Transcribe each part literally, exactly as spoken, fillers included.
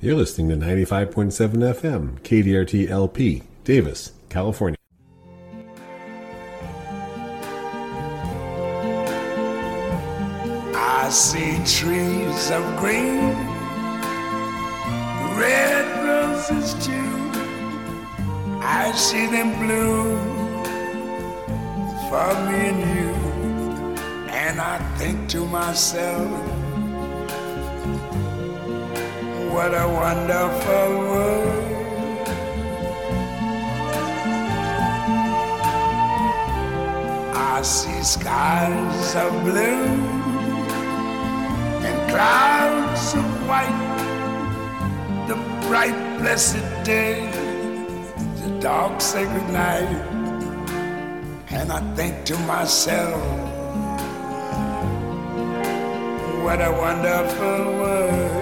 You're listening to ninety-five point seven F M, K D R T L P, Davis, California. I see trees of green, red roses too. I see them bloom for me and you. And I think to myself, what a wonderful world. I see skies of blue and clouds of white, the bright blessed day, the dark sacred night. And I think to myself, what a wonderful world.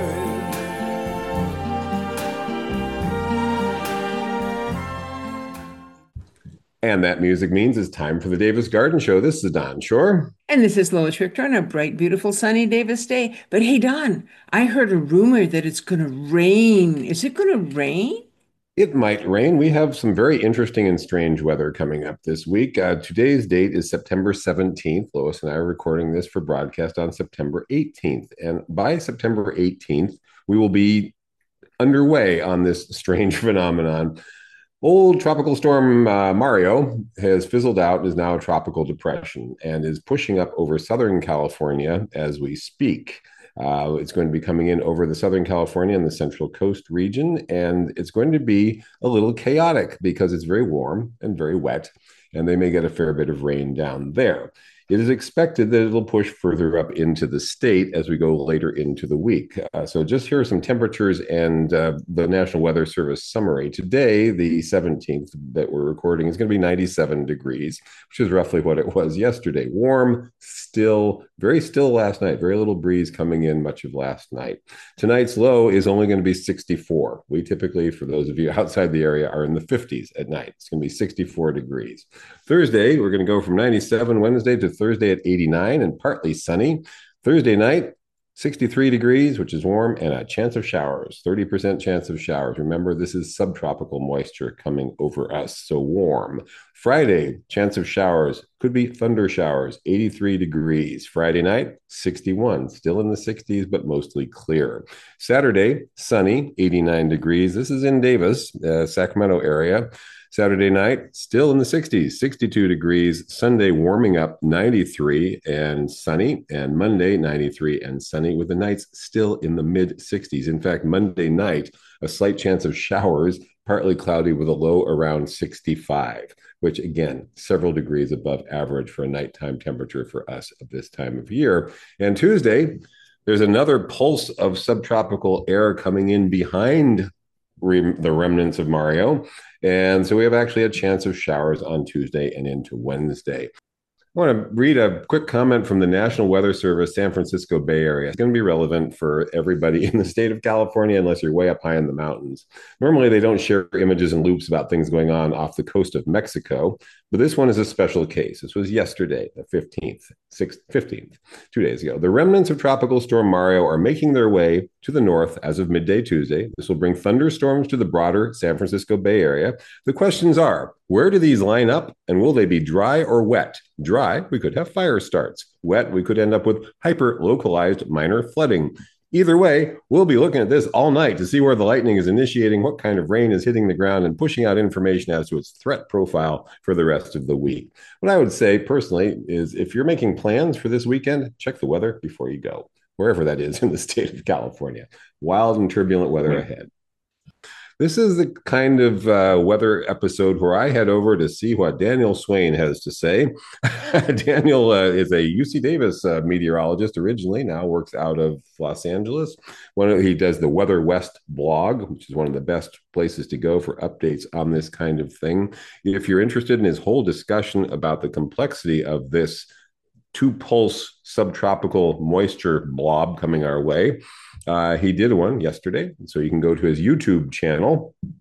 And that music means it's time for the Davis Garden Show. This is Don Shore. And this is Lois Richter on a bright, beautiful, sunny Davis day. But hey, Don, I heard a rumor that it's going to rain. Is it going to rain? It might rain. We have some very interesting and strange weather coming up this week. Uh, today's date is September seventeenth. Lois and I are recording this for broadcast on September eighteenth. And by September eighteenth, we will be underway on this strange phenomenon. Old tropical storm uh, Mario has fizzled out and is now a tropical depression and is pushing up over Southern California as we speak. Uh, it's going to be coming in over the Southern California and the Central Coast region, and it's going to be a little chaotic because it's very warm and very wet, and they may get a fair bit of rain down there. It is expected that it'll push further up into the state as we go later into the week. Uh, so just here are some temperatures and uh, the National Weather Service summary. Today, the seventeenth that we're recording, is going to be ninety-seven degrees, which is roughly what it was yesterday. Warm, still, very still last night. Very little breeze coming in much of last night. Tonight's low is only going to be sixty-four. We typically, for those of you outside the area, are in the fifties at night. It's going to be sixty-four degrees. Thursday, we're going to go from ninety-seven Wednesday to Thursday at eighty-nine and partly sunny. Thursday night, sixty-three degrees, which is warm, and a chance of showers, thirty percent chance of showers. Remember, this is subtropical moisture coming over us, so warm. Friday, chance of showers, could be thunder showers, eighty-three degrees. Friday night, sixty-one, still in the sixties, but mostly clear. Saturday, sunny, eighty-nine degrees. This is in Davis, uh, Sacramento area. Saturday night, still in the sixties, sixty-two degrees. Sunday, warming up, ninety-three and sunny. And Monday, ninety-three and sunny, with the nights still in the mid sixties. In fact, Monday night, a slight chance of showers, partly cloudy with a low around sixty-five, which again, several degrees above average for a nighttime temperature for us at this time of year. And Tuesday, there's another pulse of subtropical air coming in behind Rem- the remnants of Mario. And so we have actually a chance of showers on Tuesday and into Wednesday. I want to read a quick comment from the National Weather Service, San Francisco Bay Area. It's going to be relevant for everybody in the state of California, unless you're way up high in the mountains. Normally, they don't share images and loops about things going on off the coast of Mexico, but this one is a special case. This was yesterday, the fifteenth, sixth, fifteenth, two days ago. The remnants of Tropical Storm Mario are making their way to the north as of midday Tuesday. This will bring thunderstorms to the broader San Francisco Bay Area. The questions are, where do these line up, and will they be dry or wet? Dry, we could have fire starts. Wet, we could end up with hyper-localized minor flooding. Either way, we'll be looking at this all night to see where the lightning is initiating, what kind of rain is hitting the ground, and pushing out information as to its threat profile for the rest of the week. What I would say personally is if you're making plans for this weekend, check the weather before you go, wherever that is in the state of California. Wild and turbulent weather ahead. This is the kind of uh, weather episode where I head over to see what Daniel Swain has to say. Daniel uh, is a U C Davis uh, meteorologist originally, now works out of Los Angeles. One, he does the Weather West blog, which is one of the best places to go for updates on this kind of thing. If you're interested in his whole discussion about the complexity of this two-pulse subtropical moisture blob coming our way, Uh, he did one yesterday, so you can go to his YouTube channel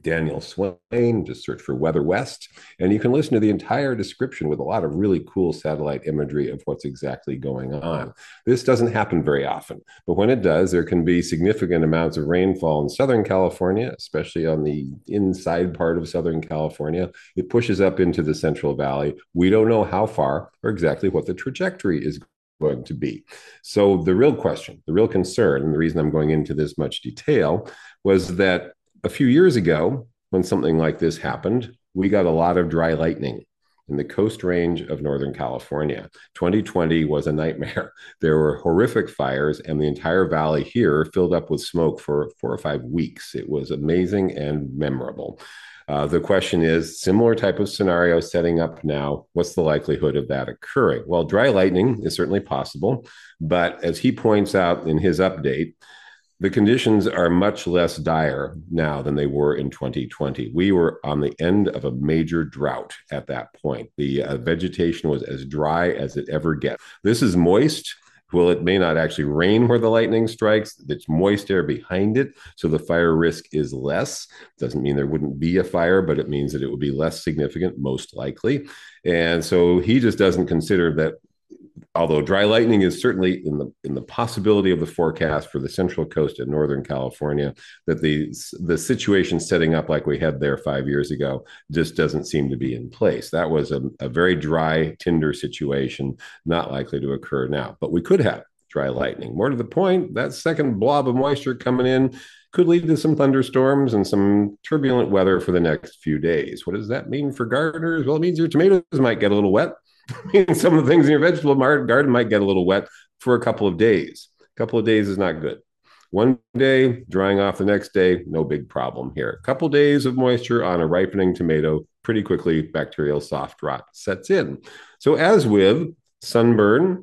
Daniel Swain. Just search for Weather West, and you can listen to the entire description with a lot of really cool satellite imagery of what's exactly going on. This doesn't happen very often, but when it does, there can be significant amounts of rainfall in Southern California, especially on the inside part of Southern California. It pushes up into the Central Valley. We don't know how far or exactly what the trajectory is going to be. So the real question, the real concern, and the reason I'm going into this much detail was that a few years ago, when something like this happened, we got a lot of dry lightning in the Coast Range of Northern California. twenty twenty was a nightmare. There were horrific fires, and the entire valley here filled up with smoke for four or five weeks. It was amazing and memorable. Uh, the question is, similar type of scenario setting up now, what's the likelihood of that occurring? Well, dry lightning is certainly possible, but as he points out in his update, the conditions are much less dire now than they were in twenty twenty. We were on the end of a major drought at that point. The uh, vegetation was as dry as it ever gets. This is moist. Well, it may not actually rain where the lightning strikes. It's moist air behind it, so the fire risk is less. Doesn't mean there wouldn't be a fire, but it means that it would be less significant, most likely. And so he just doesn't consider that, although dry lightning is certainly in the in the possibility of the forecast for the Central Coast of Northern California, that the the situation setting up like we had there five years ago just doesn't seem to be in place. That was a, a very dry tinder situation, not likely to occur now. But we could have dry lightning. More to the point, that second blob of moisture coming in could lead to some thunderstorms and some turbulent weather for the next few days. What does that mean for gardeners? Well, it means your tomatoes might get a little wet. Some of the things in your vegetable garden might get a little wet for a couple of days. A couple of days is not good. One day, drying off the next day, no big problem here. A couple of days of moisture on a ripening tomato, pretty quickly bacterial soft rot sets in. So as with sunburn,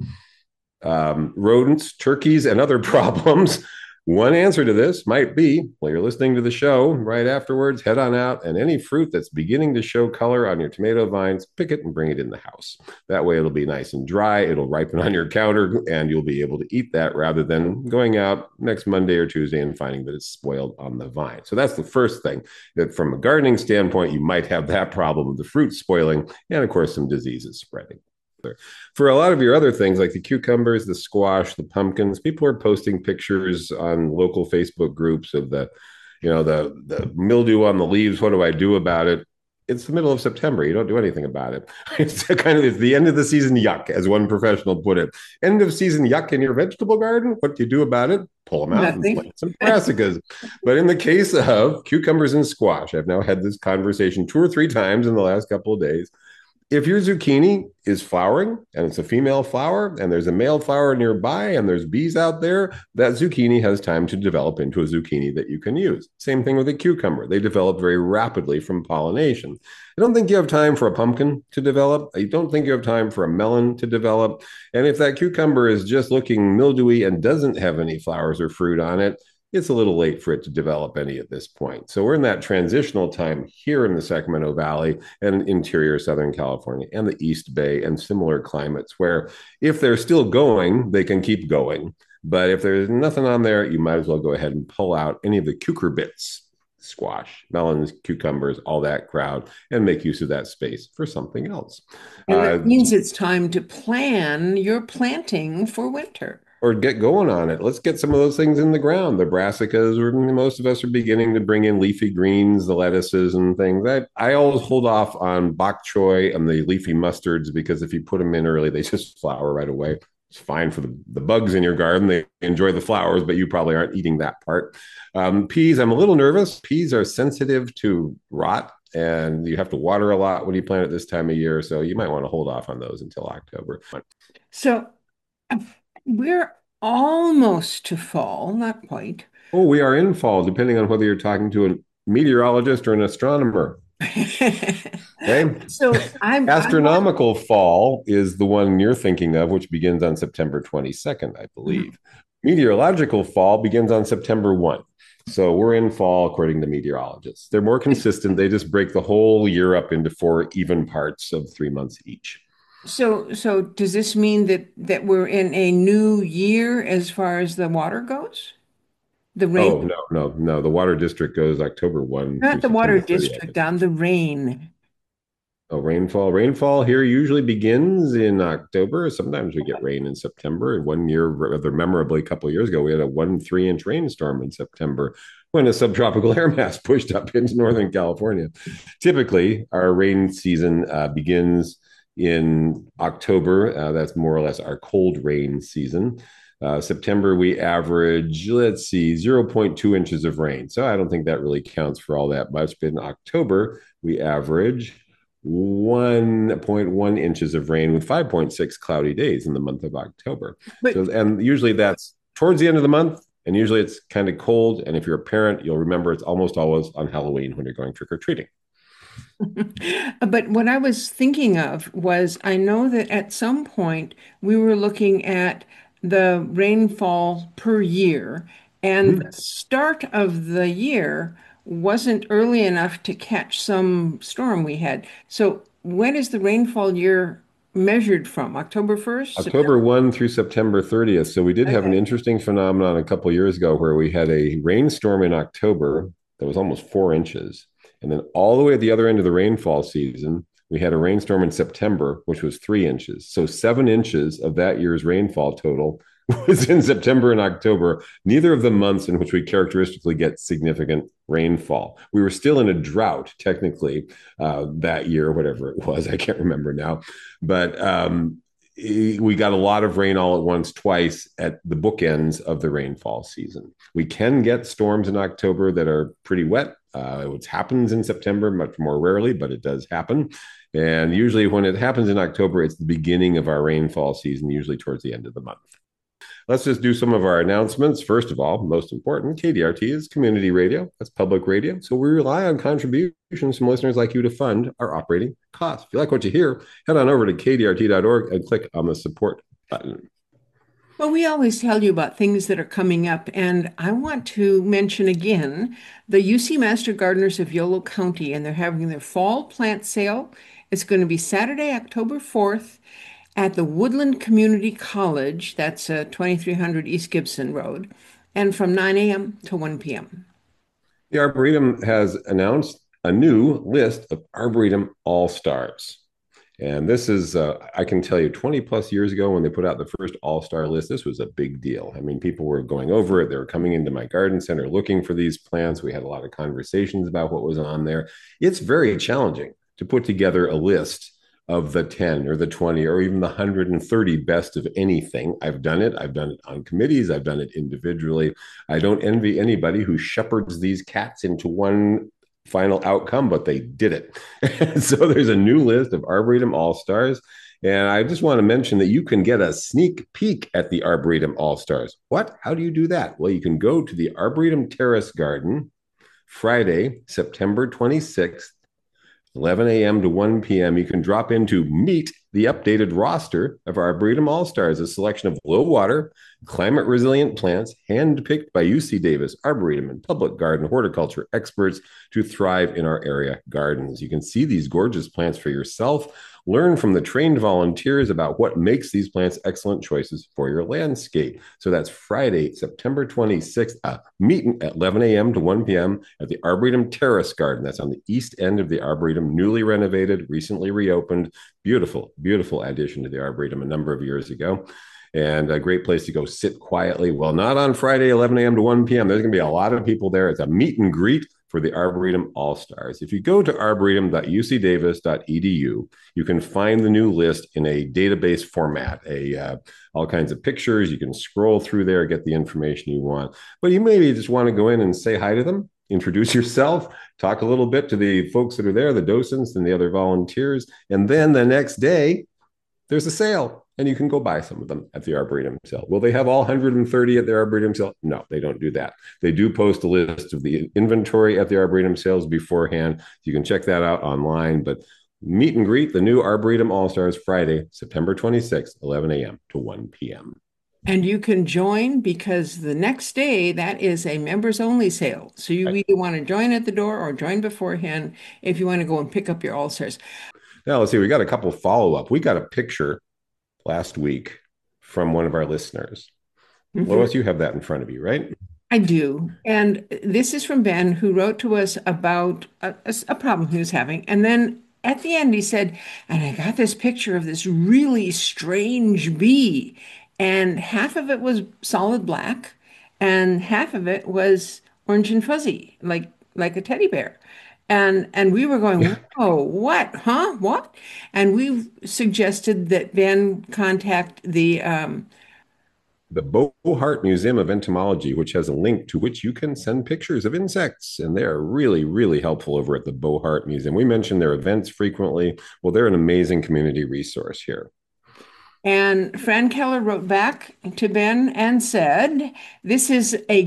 um, rodents, turkeys, and other problems, one answer to this might be, while you're listening to the show, right afterwards, head on out, and any fruit that's beginning to show color on your tomato vines, pick it and bring it in the house. That way it'll be nice and dry, it'll ripen on your counter, and you'll be able to eat that rather than going out next Monday or Tuesday and finding that it's spoiled on the vine. So that's the first thing, that from a gardening standpoint, you might have that problem of the fruit spoiling, and of course some diseases spreading. For a lot of your other things like the cucumbers, the squash, the pumpkins, people are posting pictures on local Facebook groups of the, you know, the the mildew on the leaves. What do I do about it? It's the middle of September. You don't do anything about it. It's kind of it's the end of the season yuck, as one professional put it. End of season yuck in your vegetable garden. What do you do about it? Pull them out Nothing. And plant some brassicas. But in the case of cucumbers and squash, I've now had this conversation two or three times in the last couple of days. If your zucchini is flowering and it's a female flower and there's a male flower nearby and there's bees out there, that zucchini has time to develop into a zucchini that you can use. Same thing with a cucumber. They develop very rapidly from pollination. I don't think you have time for a pumpkin to develop. I don't think you have time for a melon to develop. And if that cucumber is just looking mildewy and doesn't have any flowers or fruit on it, it's a little late for it to develop any at this point. So we're in that transitional time here in the Sacramento Valley and interior Southern California and the East Bay and similar climates where if they're still going, they can keep going. But if there's nothing on there, you might as well go ahead and pull out any of the cucurbits, squash, melons, cucumbers, all that crowd, and make use of that space for something else. And that uh, means it's time to plan your planting for winter. Or get going on it. Let's get some of those things in the ground. The brassicas, or most of us are beginning to bring in leafy greens, the lettuces and things. I, I always hold off on bok choy and the leafy mustards because if you put them in early, they just flower right away. It's fine for the, the bugs in your garden. They enjoy the flowers, but you probably aren't eating that part. Um, peas, I'm a little nervous. Peas are sensitive to rot, and you have to water a lot when you plant it this time of year. So you might want to hold off on those until October. So we're almost to fall, not quite. Oh, we are in fall, depending on whether you're talking to a meteorologist or an astronomer. Okay. So I'm astronomical I'm... fall is the one you're thinking of, which begins on September twenty-second, I believe. Mm-hmm. Meteorological fall begins on September first. So we're in fall, according to meteorologists. They're more consistent. They just break the whole year up into four even parts of three months each. So, so does this mean that that we're in a new year as far as the water goes? The rain, Oh, no, no, no. The Water District goes October first through not the water September thirtieth, I district, think. on the rain. Oh, rainfall. Rainfall here usually begins in October. Sometimes we get rain in September. One year, rather memorably, a couple of years ago, we had a one three inch rainstorm in September when a subtropical air mass pushed up into Northern California. Typically, our rain season uh, begins in October. Uh, that's more or less our cold rain season. Uh, September, we average, let's see, zero point two inches of rain. So I don't think that really counts for all that much. But in October, we average one point one inches of rain with five point six cloudy days in the month of October. But So, and usually that's towards the end of the month, and usually it's kind of cold. And if you're a parent, you'll remember it's almost always on Halloween when you're going trick or treating. but what I was thinking of was I know that at some point we were looking at the rainfall per year, and the Mm-hmm. start of the year wasn't early enough to catch some storm we had. So when is the rainfall year measured from? October first? October first through September thirtieth. So we did have an Okay. interesting phenomenon a couple of years ago where we had a rainstorm in October that was almost four inches. And then all the way at the other end of the rainfall season, we had a rainstorm in September, which was three inches. So seven inches of that year's rainfall total was in September and October, neither of the months in which we characteristically get significant rainfall. We were still in a drought, technically, uh, that year, whatever it was. I can't remember now. But um, we got a lot of rain all at once, twice at the bookends of the rainfall season. We can get storms in October that are pretty wet. Uh, it happens in September much more rarely, but it does happen. And usually, when it happens in October, it's the beginning of our rainfall season, usually towards the end of the month. Let's just do some of our announcements. First of all, most important, K D R T is community radio. That's public radio. So we rely on contributions from listeners like you to fund our operating costs. If you like what you hear, head on over to K D R T dot org and click on the support button. Well, we always tell you about things that are coming up, and I want to mention again the U C Master Gardeners of Yolo County, and they're having their fall plant sale. It's going to be Saturday, October fourth at the Woodland Community College. That's uh, twenty-three hundred East Gibson Road, and from nine a m to one p m The Arboretum has announced a new list of Arboretum All Stars. And this is, uh, I can tell you, twenty plus years ago when they put out the first All Star list, this was a big deal. I mean, people were going over it. They were coming into my garden center looking for these plants. We had a lot of conversations about what was on there. It's very challenging to put together a list of the ten or the twenty or even the one hundred thirty best of anything. I've done it. I've done it on committees. I've done it individually. I don't envy anybody who shepherds these cats into one final outcome, but they did it. So there's a new list of Arboretum All Stars. And I just want to mention that you can get a sneak peek at the Arboretum All Stars. What? How do you do that? Well, you can go to the Arboretum Terrace Garden Friday, September twenty-sixth, eleven a m to one p m. You can drop in to meet the updated roster of our Arboretum All Stars, a selection of low water, climate resilient plants handpicked by U C Davis Arboretum and public garden horticulture experts to thrive in our area gardens. You can see these gorgeous plants for yourself. Learn from the trained volunteers about what makes these plants excellent choices for your landscape. So that's Friday, September twenty-sixth, uh, meeting at eleven a m to one p m at the Arboretum Terrace Garden. That's on the east end of the Arboretum, newly renovated, recently reopened. Beautiful, beautiful addition to the Arboretum a number of years ago. And a great place to go sit quietly. Well, not on Friday, eleven a m to one p m. There's going to be a lot of people there. It's a meet and greet for the Arboretum All Stars. If you go to arboretum dot u c davis dot e d u, you can find the new list in a database format, a uh, all kinds of pictures. You can scroll through there, get the information you want. But you maybe just want to go in and say hi to them, introduce yourself, talk a little bit to the folks that are there, the docents and the other volunteers. And then the next day, there's a sale. And you can go buy some of them at the Arboretum sale. Will they have all one hundred thirty at their Arboretum sale? No, they don't do that. They do post a list of the inventory at the Arboretum sales beforehand. You can check that out online. But meet and greet the new Arboretum All Stars Friday, September twenty-sixth, eleven a m to one p m. And you can join because the next day, that is a members only sale. So you Right. either want to join at the door or join beforehand if you want to go and pick up your All Stars. Now, let's see. We got a couple follow up. We got a picture last week from one of our listeners. Mhm. Lois, you have that in front of you, right? I do. And this is from Ben, who wrote to us about a, a, a problem he was having. And then at the end, he said, and I got this picture of this really strange bee. And half of it was solid black, and half of it was orange and fuzzy, like like a teddy bear. And and we were going, whoa, what? Huh? What? And we suggested that Ben contact the um, The Bohart Museum of Entomology, which has a link to which you can send pictures of insects. And they're really, really helpful over at the Bohart Museum. We mention their events frequently. Well, they're an amazing community resource here. And Fran Keller wrote back to Ben and said, this is a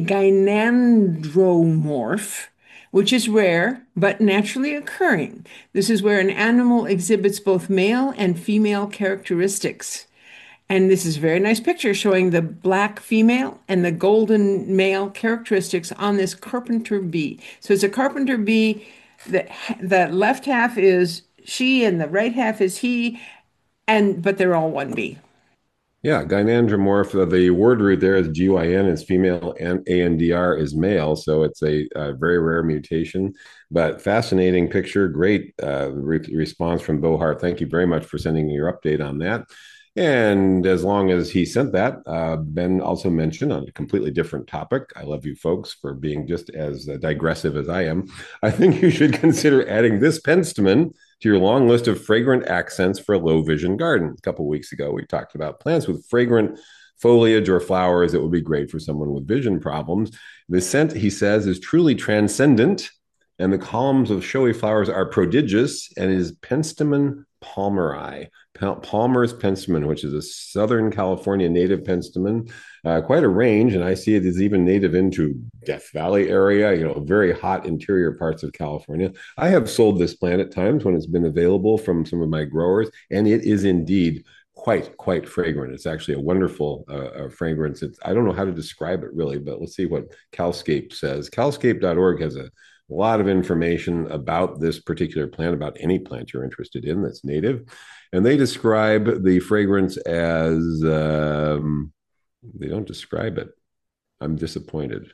gynandromorph, which is rare but naturally occurring. This is where an animal exhibits both male and female characteristics. And this is a very nice picture showing the black female and the golden male characteristics on this carpenter bee. So it's a carpenter bee. The, the left half is she and the right half is he, and but they're all one bee. Yeah, gynandromorph. uh, The word root there is G Y N is female and A N D R is male. So it's a, a very rare mutation, but fascinating picture. Great uh, re- response from Bohart. Thank you very much for sending your update on that. And as long as he sent that, uh, Ben also mentioned on a completely different topic. I love you folks for being just as uh, digressive as I am. I think you should consider adding this penstemon to your long list of fragrant accents for a low vision garden. A couple of weeks ago, we talked about plants with fragrant foliage or flowers that would be great for someone with vision problems. The scent, he says, is truly transcendent, and the columns of showy flowers are prodigious, and is Penstemon palmeri. Palmer's penstemon, which is a Southern California native penstemon, uh, quite a range. And I see it is even native into Death Valley area, you know, very hot interior parts of California. I have sold this plant at times when it's been available from some of my growers, and it is indeed quite, quite fragrant. It's actually a wonderful uh, uh, fragrance. It's, I don't know how to describe it really, but let's see what Calscape says. Calscape dot org has a a lot of information about this particular plant, about any plant you're interested in that's native. And they describe the fragrance as, um, they don't describe it. I'm disappointed.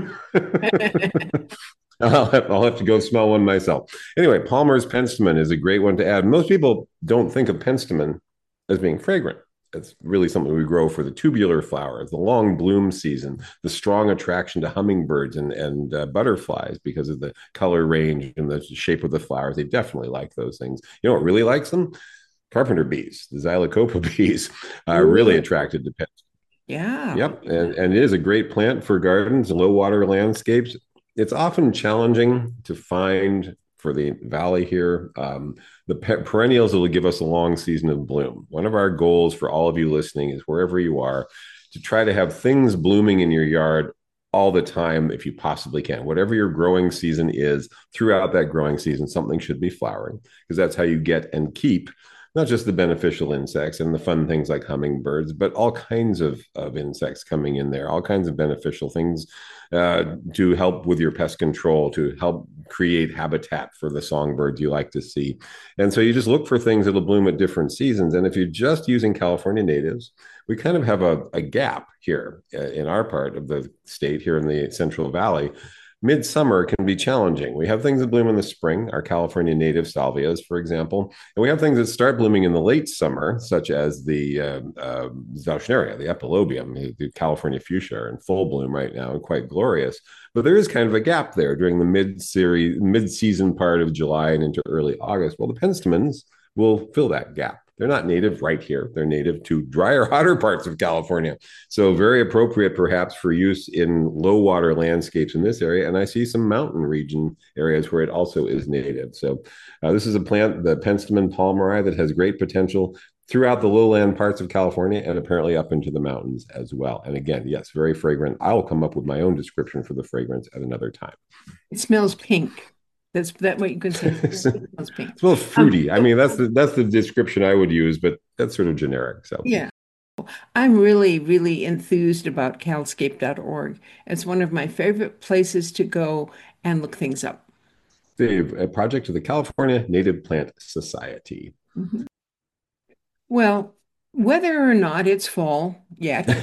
I'll have, I'll have to go smell one myself. Anyway, Palmer's penstemon is a great one to add. Most people don't think of penstemon as being fragrant. It's really something we grow for the tubular flowers, the long bloom season, the strong attraction to hummingbirds and, and uh, butterflies because of the color range and the shape of the flowers. They definitely like those things. You know what really likes them? Carpenter bees, the Xylocopa bees, are Ooh. really attracted to pets. Yeah. Yep. And, and it is a great plant for gardens and low water landscapes. It's often challenging to find for the valley here. Um, the pe- perennials that will give us a long season of bloom. One of our goals for all of you listening is wherever you are to try to have things blooming in your yard all the time if you possibly can. Whatever your growing season is, throughout that growing season, something should be flowering because that's how you get and keep not just the beneficial insects and the fun things like hummingbirds, but all kinds of, of insects coming in there, all kinds of beneficial things uh, to help with your pest control, to help create habitat for the songbirds you like to see. And so you just look for things that'll bloom at different seasons. And if you're just using California natives, we kind of have a, a gap here uh, in our part of the state, here in the Central Valley. Midsummer can be challenging. We have things that bloom in the spring, our California native salvias, for example, and we have things that start blooming in the late summer, such as the uh, uh, Zauschneria, the epilobium, the, the California fuchsia, are in full bloom right now and quite glorious. But there is kind of a gap there during the mid-series, mid-season part of July and into early August. Well, the penstemons will fill that gap. They're not native right here. They're native to drier, hotter parts of California. So very appropriate perhaps for use in low water landscapes in this area. And I see some mountain region areas where it also is native. So uh, this is a plant, the Penstemon palmeri, that has great potential throughout the lowland parts of California and apparently up into the mountains as well. And again, yes, very fragrant. I'll come up with my own description for the fragrance at another time. It smells pink. That's that what you can say. It smells pink. It smells fruity. Um, I mean, that's the that's the description I would use, but that's sort of generic. So yeah. I'm really, really enthused about calscape dot org. It's one of my favorite places to go and look things up. Dave, a project of the California Native Plant Society. Mm-hmm. Well, whether or not it's fall yet,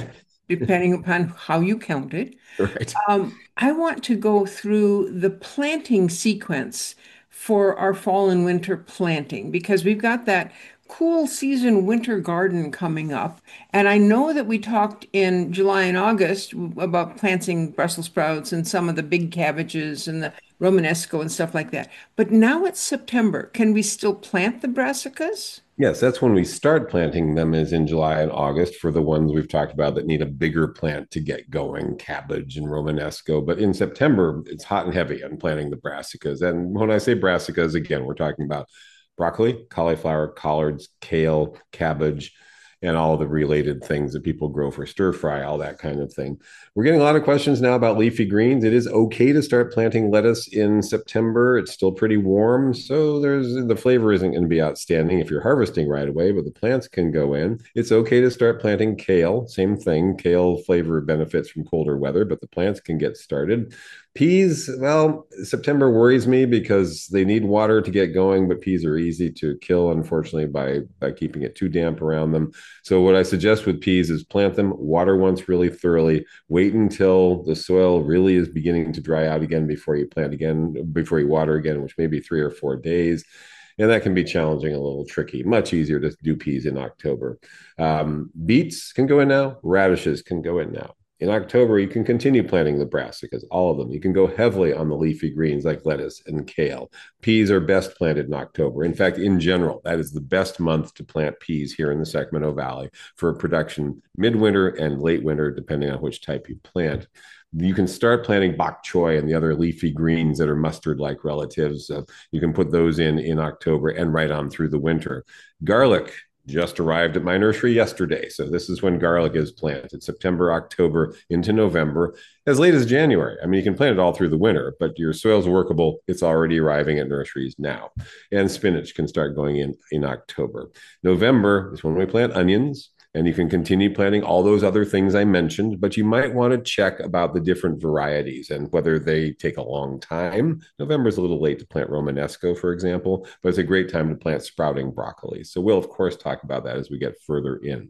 depending upon how you count it. Right. Um, I want to go through the planting sequence for our fall and winter planting because we've got that cool season winter garden coming up. And I know that we talked in July and August about planting Brussels sprouts and some of the big cabbages and the Romanesco and stuff like that. But now it's September. Can we still plant the brassicas? Yes, that's when we start planting them is in July and August for the ones we've talked about that need a bigger plant to get going, cabbage and Romanesco. But in September, it's hot and heavy on planting the brassicas. And when I say brassicas, again, we're talking about broccoli, cauliflower, collards, kale, cabbage, and all the related things that people grow for stir fry, all that kind of thing. We're getting a lot of questions now about leafy greens. It is okay to start planting lettuce in September. It's still pretty warm, so there's the flavor isn't going to be outstanding if you're harvesting right away, but the plants can go in. It's okay to start planting kale. Same thing. Kale flavor benefits from colder weather, but the plants can get started. Peas, well, September worries me because they need water to get going, but peas are easy to kill, unfortunately, by, by keeping it too damp around them. So what I suggest with peas is plant them, water once really thoroughly, wait until the soil really is beginning to dry out again before you plant again, before you water again, which may be three or four days. And that can be challenging, a little tricky. Much easier to do peas in October. Um, beets can go in now. Radishes can go in now. In October, you can continue planting the brassicas, all of them. You can go heavily on the leafy greens like lettuce and kale. Peas are best planted in October. In fact, in general, that is the best month to plant peas here in the Sacramento Valley for production midwinter and late winter, depending on which type you plant. You can start planting bok choy and the other leafy greens that are mustard-like relatives. Uh, you can put those in in October and right on through the winter. Garlic just arrived at my nursery yesterday. So this is when garlic is planted, September, October into November, as late as January. I mean, you can plant it all through the winter, but your soil's workable. It's already arriving at nurseries now. And spinach can start going in in October. November is when we plant onions. And you can continue planting all those other things I mentioned, but you might want to check about the different varieties and whether they take a long time. November is a little late to plant Romanesco, for example, but it's a great time to plant sprouting broccoli. So we'll, of course, talk about that as we get further in.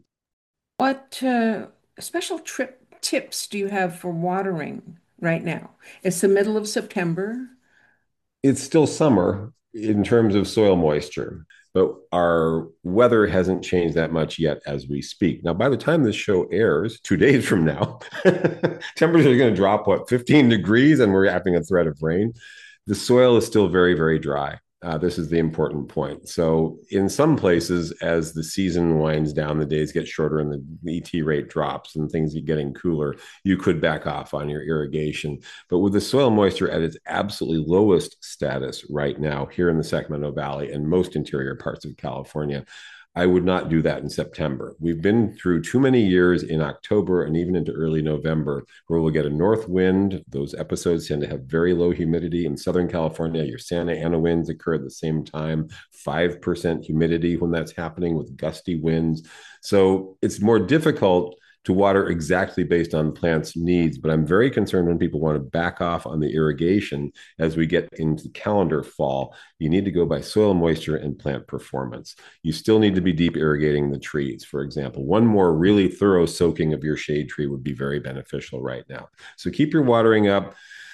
What uh, special trip tips do you have for watering right now? It's the middle of September. It's still summer in terms of soil moisture, but our weather hasn't changed that much yet as we speak. Now, by the time this show airs, two days from now, temperatures are going to drop, what, fifteen degrees, and we're having a threat of rain. The soil is still very, very dry. Uh, this is the important point. So in some places, as the season winds down, the days get shorter and the E T rate drops and things are getting cooler, you could back off on your irrigation. But with the soil moisture at its absolutely lowest status right now here in the Sacramento Valley and most interior parts of California, I would not do that in September. We've been through too many years in October and even into early November where we'll get a north wind. Those episodes tend to have very low humidity. In Southern California, your Santa Ana winds occur at the same time, five percent humidity when that's happening with gusty winds. So it's more difficult to water exactly based on plants' needs. But I'm very concerned when people want to back off on the irrigation as we get into calendar fall. You need to go by soil moisture and plant performance. You still need to be deep irrigating the trees, for example. One more really thorough soaking of your shade tree would be very beneficial right now. So keep your watering up.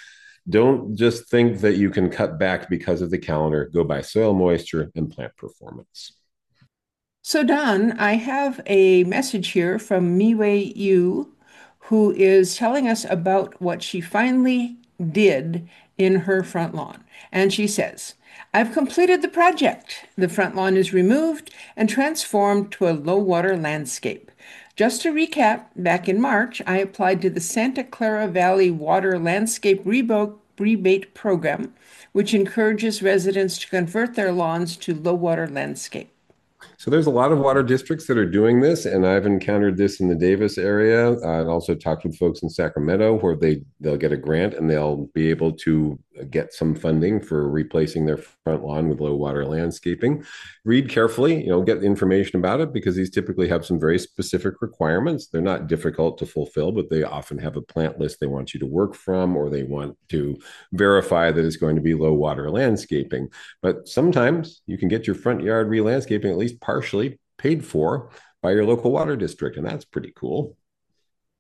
Don't just think that you can cut back because of the calendar. Go by soil moisture and plant performance. So, Don, I have a message here from Miwei Yu, who is telling us about what she finally did in her front lawn. And she says, I've completed the project. The front lawn is removed and transformed to a low water landscape. Just to recap, back in March, I applied to the Santa Clara Valley Water Landscape Rebate Program, which encourages residents to convert their lawns to low water landscape. So there's a lot of water districts that are doing this, and I've encountered this in the Davis area, uh, and also talked with folks in Sacramento where they they'll get a grant and they'll be able to get some funding for replacing their front lawn with low water landscaping. Read carefully, you know, get information about it because these typically have some very specific requirements. They're not difficult to fulfill, but they often have a plant list they want you to work from, or they want to verify that it's going to be low water landscaping. But sometimes you can get your front yard re-landscaping at least partially paid for by your local water district, and that's pretty cool.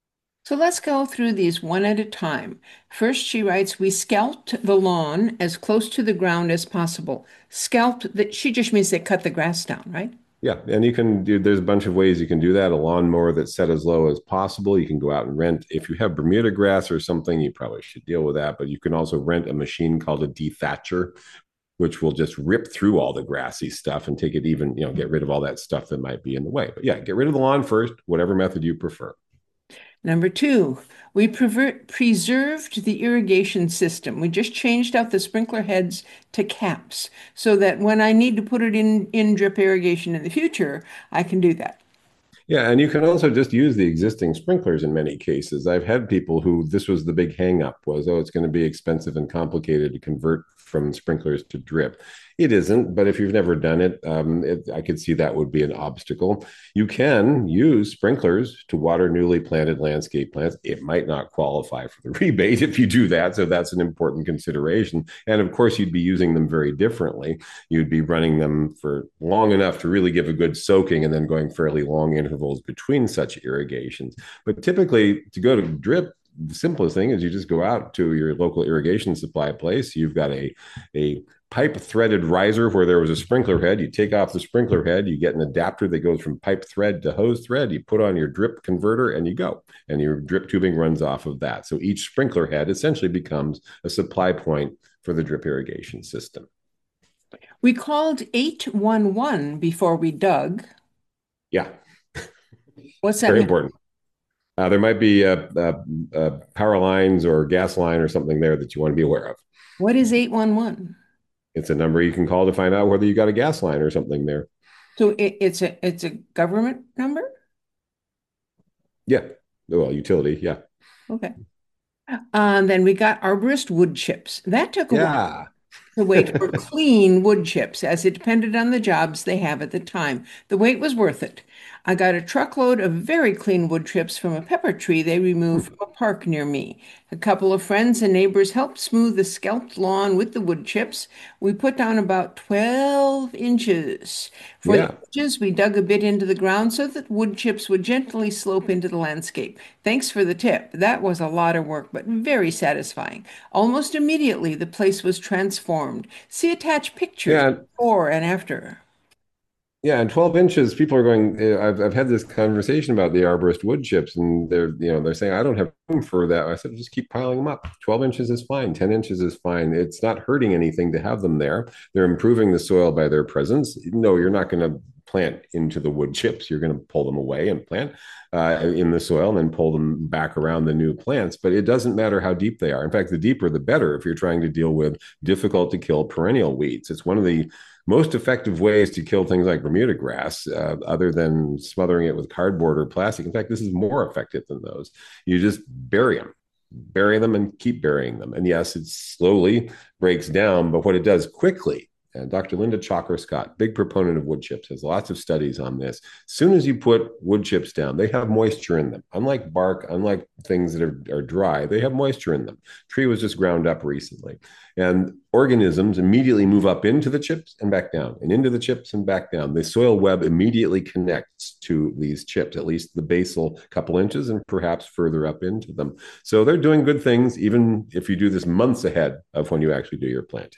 So let's go through these one at a time. First, she writes, we scalped the lawn as close to the ground as possible. Scalped, that she just means they cut the grass down, right? Yeah, and you can do, there's a bunch of ways you can do that. A lawnmower that's set as low as possible. You can go out and rent. If you have Bermuda grass or something, you probably should deal with that. But you can also rent a machine called a dethatcher, which will just rip through all the grassy stuff and take it even, you know, get rid of all that stuff that might be in the way. But yeah, get rid of the lawn first, whatever method you prefer. Number two, we prever- preserved the irrigation system. We just changed out the sprinkler heads to caps so that when I need to put it in, in drip irrigation in the future, I can do that. Yeah, and you can also just use the existing sprinklers in many cases. I've had people who this was the big hang up was, oh, it's going to be expensive and complicated to convert from sprinklers to drip. It isn't, but if you've never done it, um, it, I could see that would be an obstacle. You can use sprinklers to water newly planted landscape plants. It might not qualify for the rebate if you do that, so that's an important consideration. And of course, you'd be using them very differently. You'd be running them for long enough to really give a good soaking and then going fairly long intervals between such irrigations. But typically, to go to drip, the simplest thing is you just go out to your local irrigation supply place. You've got a, a pipe threaded riser where there was a sprinkler head. You take off the sprinkler head, you get an adapter that goes from pipe thread to hose thread. You put on your drip converter and you go. And your drip tubing runs off of that. So each sprinkler head essentially becomes a supply point for the drip irrigation system. We called eight one one before we dug. Yeah, What's that very mean? important. Uh, there might be uh, uh, uh, power lines or gas line or something there that you want to be aware of. What is eight one one? It's a number you can call to find out whether you got a gas line or something there. So it, it's a it's a government number? Yeah. Well, utility. Yeah. Okay. And then we got arborist wood chips. That took a while Yeah. to wait for clean wood chips, as it depended on the jobs they have at the time. The wait was worth it. I got a truckload of very clean wood chips from a pepper tree they removed from a park near me. A couple of friends and neighbors helped smooth the scalped lawn with the wood chips. We put down about twelve inches. For the Yeah. edges, we dug a bit into the ground so that wood chips would gently slope into the landscape. Thanks for the tip. That was a lot of work, but very satisfying. Almost immediately, the place was transformed. See attached pictures Yeah. before and after. Yeah, and twelve inches, people are going, eh, I've, I've had this conversation about the arborist wood chips, and they're, you know, they're saying, I don't have room for that. I said, just keep piling them up. twelve inches is fine. ten inches is fine. It's not hurting anything to have them there. They're improving the soil by their presence. No, you're not going to plant into the wood chips. You're going to pull them away and plant uh, in the soil and then pull them back around the new plants. But it doesn't matter how deep they are. In fact, the deeper, the better if you're trying to deal with difficult to kill perennial weeds. It's one of the most effective ways to kill things like Bermuda grass, uh, other than smothering it with cardboard or plastic. In fact, this is more effective than those. You just bury them, bury them, and keep burying them. And yes, it slowly breaks down, but what it does quickly. And Doctor Linda Chalker Scott, big proponent of wood chips, has lots of studies on this. As soon as you put wood chips down, they have moisture in them. Unlike bark, unlike things that are, are dry, they have moisture in them. Tree was just ground up recently. And organisms immediately move up into the chips and back down, and into the chips and back down. The soil web immediately connects to these chips, at least the basal couple inches and perhaps further up into them. So they're doing good things, even if you do this months ahead of when you actually do your planting.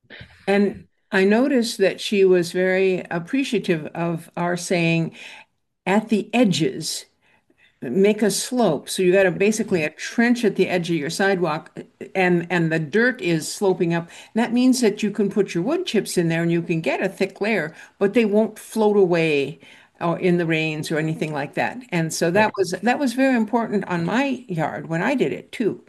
And I noticed that she was very appreciative of our saying at the edges, make a slope. So you got a basically a trench at the edge of your sidewalk and and the dirt is sloping up. That means that you can put your wood chips in there and you can get a thick layer, but they won't float away or in the rains or anything like that. And so that was that was very important on my yard when I did it too.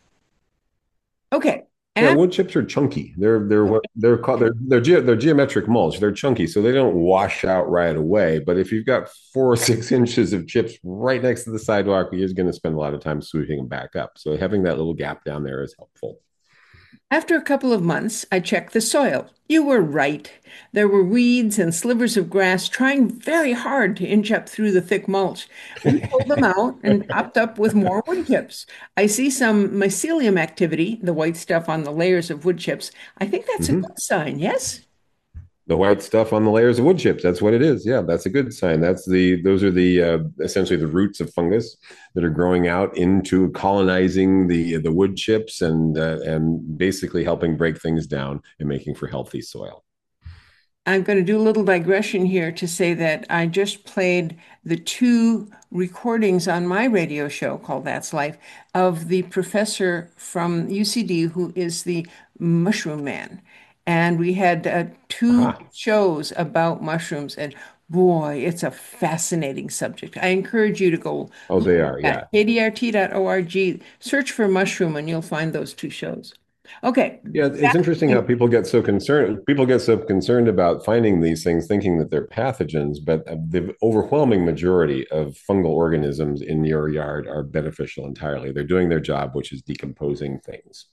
Okay. Yeah, And wood chips are chunky. They're they're what they're called they're they're, ge- they're geometric mulch. They're chunky, so they don't wash out right away. But if you've got four or six inches of chips right next to the sidewalk, you're going to spend a lot of time sweeping them back up. So having that little gap down there is helpful. after a couple of months, I checked the soil. You were right. There were weeds and slivers of grass trying very hard to inch up through the thick mulch. We pulled them out and topped up with more wood chips. I see some mycelium activity, the white stuff on the layers of wood chips. I think that's a Mhm. good sign, yes? The white stuff on the layers of wood chips. That's what it is. Yeah, that's a good sign. That's the those are the uh, essentially the roots of fungus that are growing out into colonizing the the wood chips and uh, and basically helping break things down and making for healthy soil. I'm going to do a little digression here to say that I just played the two recordings on my radio show called That's Life of the professor from U C D who is the mushroom man. And we had uh, two Aha. shows about mushrooms, and boy, it's a fascinating subject. I encourage you to go Oh, look they are. at Yeah. k d r t dot org, search for mushroom, and you'll find those two shows. Okay, Yeah, it's back interesting how to people get so concerned. People get so concerned about finding these things, thinking that they're pathogens, but the overwhelming majority of fungal organisms in your yard are beneficial entirely. They're doing their job, which is decomposing things.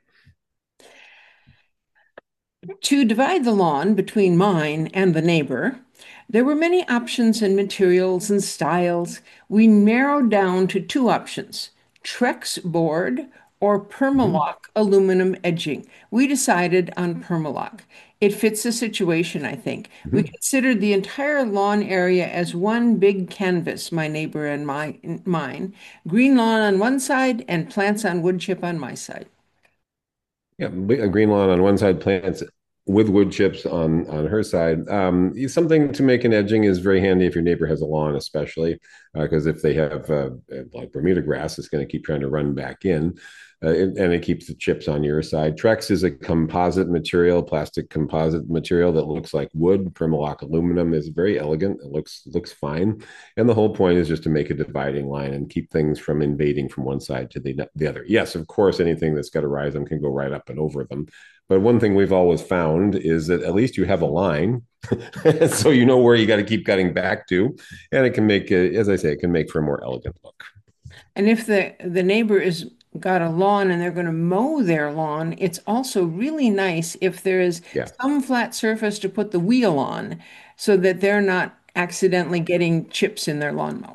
To divide the lawn between mine and the neighbor, there were many options and materials and styles. We narrowed down to two options, Trex board or Mhm. Permalock aluminum edging. We decided on Permalock. It fits the situation, I think. We Mhm. considered the entire lawn area as one big canvas, my neighbor and my, mine. Green lawn on one side and plants on wood chip on my side. Yeah, a green lawn on one side, plants with wood chips on on her side. Um, something to make an edging is very handy if your neighbor has a lawn, especially because uh, if they have uh, like Bermuda grass, it's going to keep trying to run back in, uh, it, and it keeps the chips on your side. Trex is a composite material, plastic composite material that looks like wood. Permalock aluminum is very elegant. It looks looks fine, and the whole point is just to make a dividing line and keep things from invading from one side to the the other. Yes, of course, anything that's got a rhizome can go right up and over them. But one thing we've always found is that at least you have a line, so you know where you got to keep cutting back to, and it can make, as I say, it can make for a more elegant look. And if the the neighbor is got a lawn and they're going to mow their lawn, it's also really nice if there is Yeah, some flat surface to put the wheel on so that they're not accidentally getting chips in their lawnmower.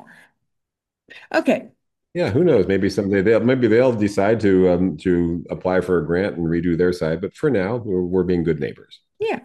Okay. yeah. Who knows? Maybe someday they'll maybe they'll decide to um, to apply for a grant and redo their side. But for now, we're, we're being good neighbors. Yeah.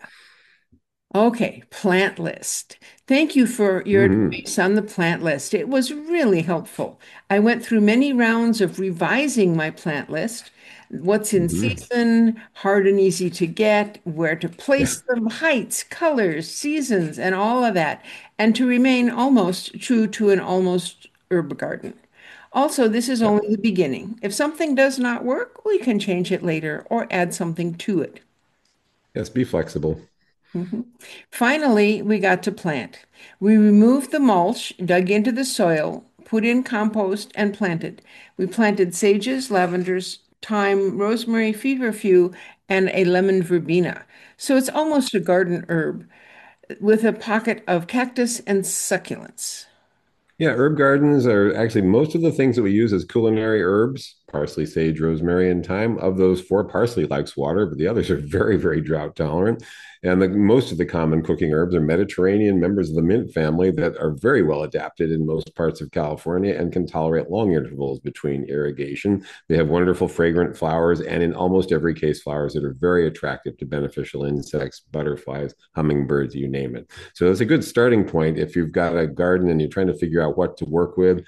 Okay, plant list. Thank you for your Hmm. advice on the plant list. It was really helpful. I went through many rounds of revising my plant list. What's in Hmm. season, hard and easy to get, where to Yeah. place them, heights, colors, seasons, and all of that, and to remain almost true to an almost herb garden. Also, this is Yeah. only the beginning. If something does not work, we can change it later or add something to it. Yes. Be flexible. Mhm. Finally, we got to plant. We removed the mulch, dug into the soil, put in compost, and planted. We planted sages, lavenders, thyme, rosemary, feverfew, and a lemon verbena. So it's almost a garden herb with a pocket of cactus and succulents. Yeah, herb gardens are actually most of the things that we use as culinary herbs, parsley, sage, rosemary, and thyme. Of those four, parsley likes water, but the others are very, very drought tolerant. And the, most of the common cooking herbs are Mediterranean members of the mint family that are very well adapted in most parts of California and can tolerate long intervals between irrigation. They have wonderful fragrant flowers, and in almost every case, flowers that are very attractive to beneficial insects, butterflies, hummingbirds, you name it. So it's a good starting point if you've got a garden and you're trying to figure out what to work with.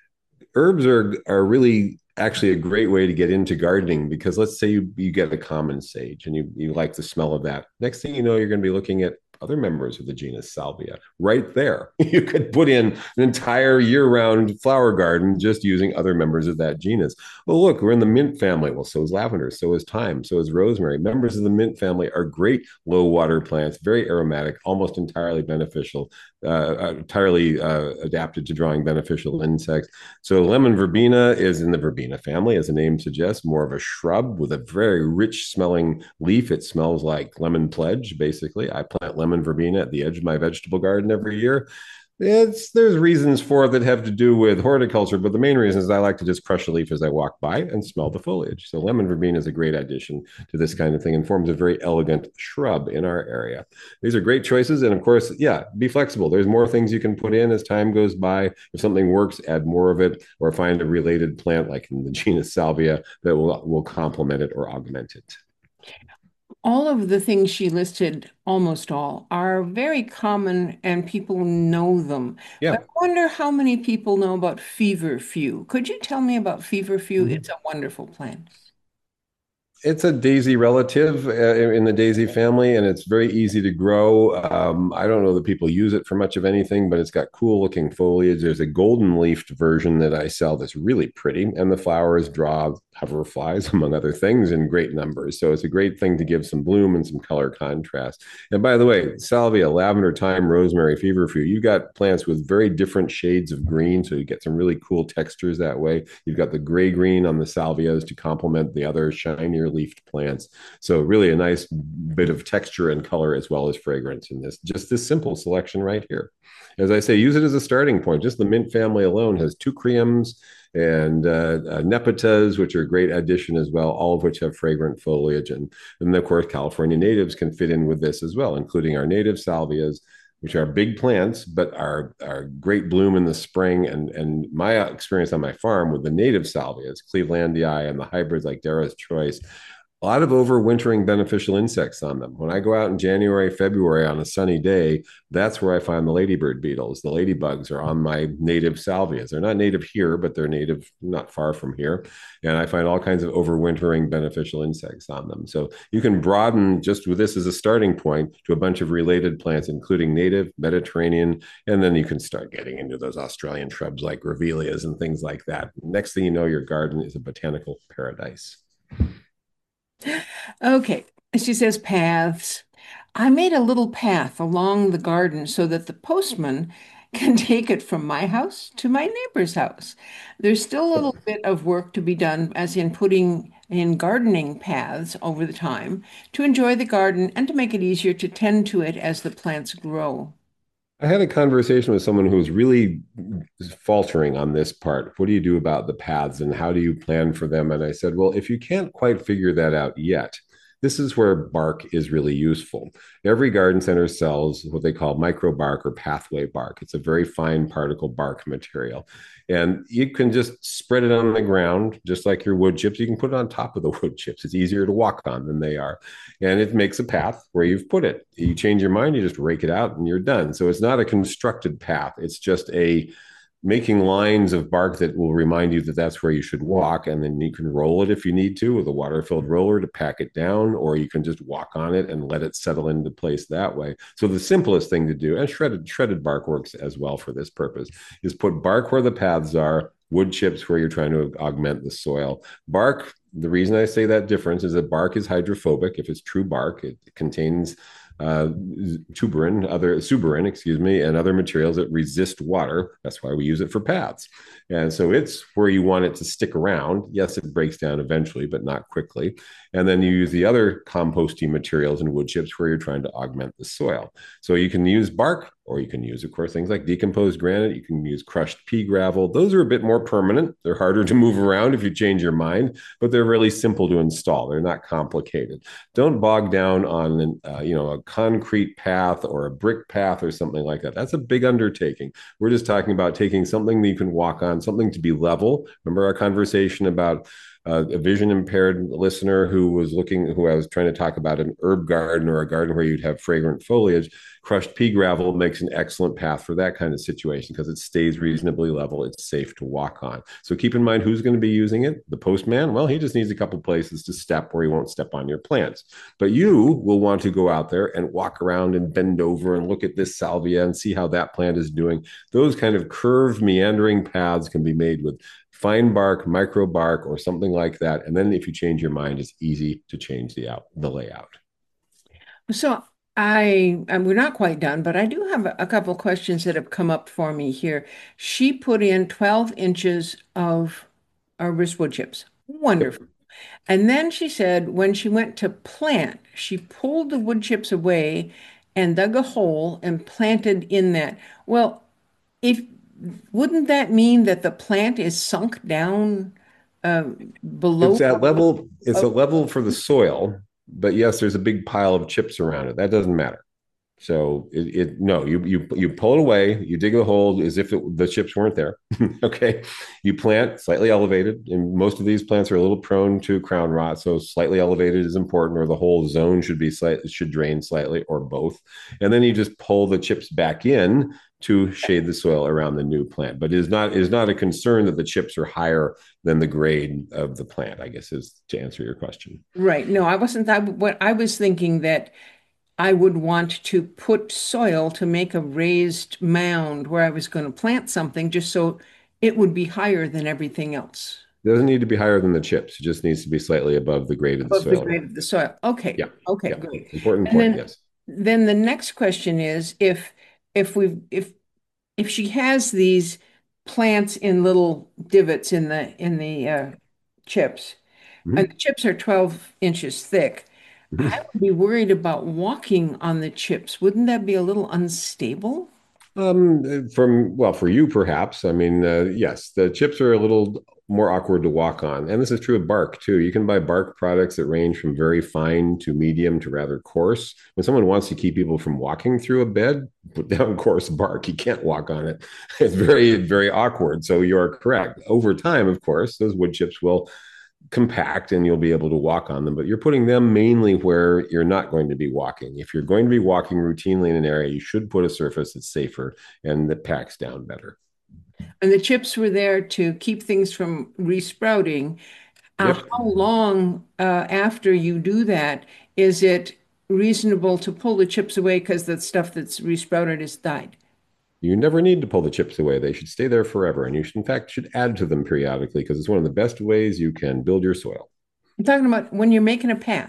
Herbs are are really actually a great way to get into gardening because let's say you, you get a common sage and you, you like the smell of that. Next thing you know, you're going to be looking at other members of the genus Salvia right there. You could put in an entire year round flower garden just using other members of that genus. Well, look, we're in the mint family. Well, so is lavender, so is thyme, so is rosemary. Members of the mint family are great low water plants, very aromatic, almost entirely beneficial, uh, entirely uh, adapted to drawing beneficial insects. So lemon verbena is in the verbena family, as the name suggests, more of a shrub with a very rich smelling leaf. It smells like lemon pledge, basically. I plant lemon verbena at the edge of my vegetable garden every year. It's there's reasons for it that have to do with horticulture, but the main reason is I like to just crush a leaf as I walk by and smell the foliage. So lemon verbena is a great addition to this kind of thing and forms a very elegant shrub in our area. These are great choices, and of course, yeah, be flexible. There's more things you can put in as time goes by. If something works, add more of it, or find a related plant like in the genus Salvia that will will complement it or augment it. All of the things she listed, almost all, are very common and people know them. But Yeah. I wonder how many people know about feverfew. Could you tell me about feverfew? It's a wonderful plant. It's a daisy relative uh, in the daisy family, and it's very easy to grow. Um, I don't know that people use it for much of anything, but it's got cool looking foliage. There's a golden leafed version that I sell that's really pretty, and the flowers draw hoverflies, among other things, in great numbers. So it's a great thing to give some bloom and some color contrast. And by the way, salvia, lavender, thyme, rosemary, feverfew, you've got plants with very different shades of green. So you get some really cool textures that way. You've got the gray green on the salvias to complement the other shinier leafed plants. So really a nice bit of texture and color as well as fragrance in this, just this simple selection right here. As I say, use it as a starting point. Just the mint family alone has teucriums and uh, uh, nepetas, which are a great addition as well, all of which have fragrant foliage. And, and of course, California natives can fit in with this as well, including our native salvias, which are big plants, but are, are great bloom in the spring. And, and my experience on my farm with the native salvias, Clevelandii and the hybrids like Darrah's Choice, a lot of overwintering beneficial insects on them. When I go out in January, February on a sunny day, that's where I find the ladybird beetles. The ladybugs are on my native salvias. They're not native here, but they're native not far from here. And I find all kinds of overwintering beneficial insects on them. So you can broaden just with this as a starting point to a bunch of related plants, including native, Mediterranean, and then you can start getting into those Australian shrubs like grevilleas and things like that. Next thing you know, your garden is a botanical paradise. Okay, she says paths. I made a little path along the garden so that the postman can take it from my house to my neighbor's house. There's still a little bit of work to be done, as in putting in gardening paths over the time to enjoy the garden and to make it easier to tend to it as the plants grow. I had a conversation with someone who was really faltering on this part. What do you do about the paths and how do you plan for them? And I said, well, if you can't quite figure that out yet, this is where bark is really useful. Every garden center sells what they call micro bark or pathway bark. It's a very fine particle bark material. And you can just spread it on the ground, just like your wood chips. You can put it on top of the wood chips. It's easier to walk on than they are. And it makes a path where you've put it. You change your mind, you just rake it out and you're done. So it's not a constructed path. It's just a making lines of bark that will remind you that that's where you should walk. And then you can roll it if you need to with a water filled roller to pack it down, or you can just walk on it and let it settle into place that way. So the simplest thing to do, and shredded, shredded bark works as well for this purpose, is put bark where the paths are, wood chips where you're trying to augment the soil. Bark, the reason I say that difference is that bark is hydrophobic. If it's true bark, it contains uh, tuberin, other suberin, excuse me, and other materials that resist water. That's why we use it for paths. And so it's where you want it to stick around. Yes, it breaks down eventually, but not quickly. And then you use the other composting materials and wood chips where you're trying to augment the soil. So you can use bark, or you can use, of course, things like decomposed granite. You can use crushed pea gravel. Those are a bit more permanent. They're harder to move around if you change your mind, but they're really simple to install. They're not complicated. Don't bog down on, uh, you know, a concrete path or a brick path or something like that. That's a big undertaking. We're just talking about taking something that you can walk on, something to be level. Remember our conversation about uh, a vision impaired listener who was looking, who I was trying to talk about an herb garden or a garden where you'd have fragrant foliage. Crushed pea gravel makes an excellent path for that kind of situation because it stays reasonably level. It's safe to walk on. So keep in mind who's going to be using it. The postman, well, he just needs a couple places to step where he won't step on your plants. But you will want to go out there and walk around and bend over and look at this salvia and see how that plant is doing. Those kind of curved, meandering paths can be made with fine bark, micro bark, or something like that. And then if you change your mind, it's easy to change the out the layout. So I, and we're not quite done, but I do have a, a couple questions that have come up for me here. She put in twelve inches of uh, wristwood chips. Yep. Wonderful. And then she said when she went to plant, she pulled the wood chips away and dug a hole and planted in that. Well, if wouldn't that mean that the plant is sunk down uh, It's below? at level, it's a level for the soil, but yes, there's a big pile of chips around it. That doesn't matter. So it, it no, you you you pull it away, you dig the hole as if it, the chips weren't there. Okay, you plant slightly elevated, and most of these plants are a little prone to crown rot, so slightly elevated is important, or the whole zone should be slight should drain slightly, or both. And then you just pull the chips back in to shade the soil around the new plant. But it is not it is not a concern that the chips are higher than the grade of the plant, I guess, is to answer your question. Right. No, I wasn't that. What I was thinking that I would want to put soil to make a raised mound where I was going to plant something just so it would be higher than everything else, It doesn't need to be higher than the chips. It just needs to be slightly above the grade of the above the soil grade around. of the soil. Okay. Yeah, Okay, yeah. great. Important And point, then yes. then the next question is if if we if if she has these plants in little divots in the in the uh, chips, and the Mhm. chips are twelve inches thick, I would be worried about walking on the chips. Wouldn't that be a little unstable? Um, from well, for you perhaps. I mean, uh, yes, the chips are a little more awkward to walk on, and this is true of bark too. You can buy bark products that range from very fine to medium to rather coarse. When someone wants to keep people from walking through a bed, put down coarse bark. You can't walk on it. It's very, very awkward. So you are correct. Over time, of course, those wood chips will compact and you'll be able to walk on them, but you're putting them mainly where you're not going to be walking. If you're going to be walking routinely in an area, you should put a surface that's safer and that packs down better. And the chips were there to keep things from resprouting. Uh, Yep. how long uh, after you do that is it reasonable to pull the chips away because the stuff that's resprouted has died? You never need to pull the chips away. They should stay there forever. And you should, in fact, should add to them periodically because it's one of the best ways you can build your soil. I'm talking about when you're making a path.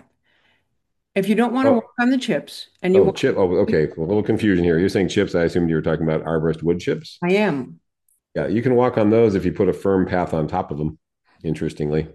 If you don't want to Oh, walk on the chips and you oh, want, chip. Oh, okay. A little confusion here. You're saying chips. I assumed you were talking about arborist wood chips. I am. Yeah, you can walk on those if you put a firm path on top of them, interestingly.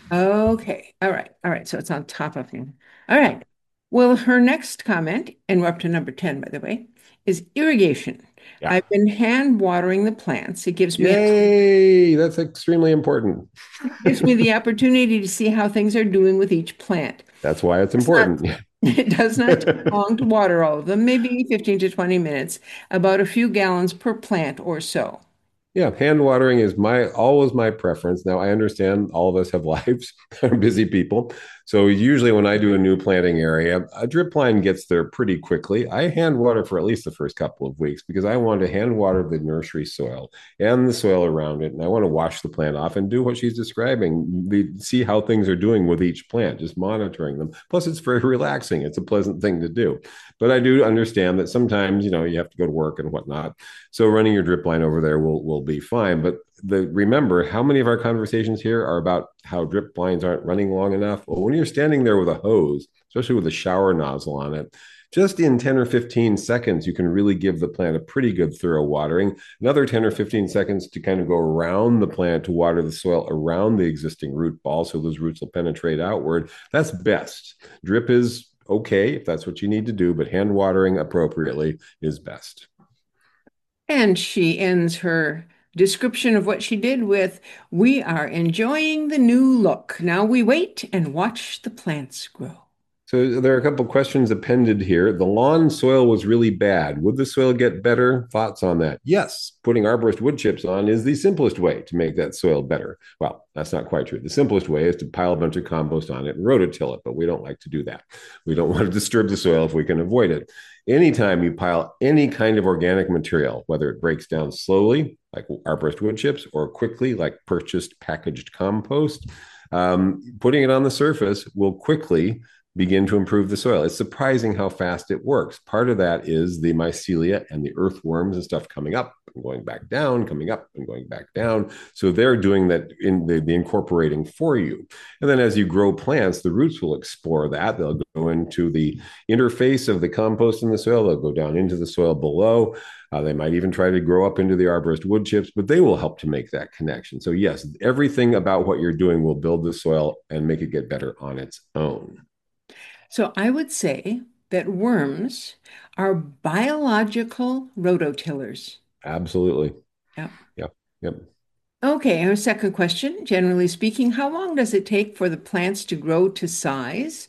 Okay. All right. All right. So it's on top of him. All right. Well, her next comment, and we're up to number ten, by the way, is irrigation. Yeah. I've been hand watering the plants. It gives me Yay! That's extremely important. gives me the opportunity to see how things are doing with each plant. That's why it's It's not, important. it does not take long to water all of them, maybe fifteen to twenty minutes, about a few gallons per plant or so. Yeah, hand watering is my always my preference. Now I understand all of us have lives, are busy people. So usually when I do a new planting area, a drip line gets there pretty quickly. I hand water for at least the first couple of weeks because I want to hand water the nursery soil and the soil around it. And I want to wash the plant off and do what she's describing. The, see how things are doing with each plant, just monitoring them. Plus, it's very relaxing. It's a pleasant thing to do. But I do understand that sometimes, you know, you have to go to work and whatnot. So running your drip line over there will will be fine. But the remember how many of our conversations here are about how drip lines aren't running long enough? Well, when you're standing there with a hose, especially with a shower nozzle on it, just in ten or fifteen seconds, you can really give the plant a pretty good thorough watering. Another ten or fifteen seconds to kind of go around the plant to water the soil around the existing root ball so those roots will penetrate outward. That's best. Drip is okay if that's what you need to do, but hand watering appropriately is best. And she ends her description of what she did with, "We are enjoying the new look. Now we wait and watch the plants grow." So there are a couple of questions appended here. The lawn soil was really bad. Would the soil get better? Thoughts on that? Yes, putting arborist wood chips on is the simplest way to make that soil better. Well, that's not quite true. The simplest way is to pile a bunch of compost on it and rototill it, but we don't like to do that. We don't want to disturb the soil if we can avoid it. Anytime you pile any kind of organic material, whether it breaks down slowly, like arborist wood chips, or quickly, like purchased packaged compost, um, putting it on the surface will quickly begin to improve the soil. It's surprising how fast it works. Part of that is the mycelia and the earthworms and stuff coming up and going back down, coming up and going back down. So they're doing that in the, the incorporating for you. And then as you grow plants, the roots will explore that. They'll go into the interface of the compost in the soil. They'll go down into the soil below. Uh, they might even try to grow up into the arborist wood chips, but they will help to make that connection. So yes, everything about what you're doing will build the soil and make it get better on its own. So I would say that worms are biological rototillers. Absolutely. Yeah. Yep. Yep. Okay, our second question. Generally speaking, how long does it take for the plants to grow to size?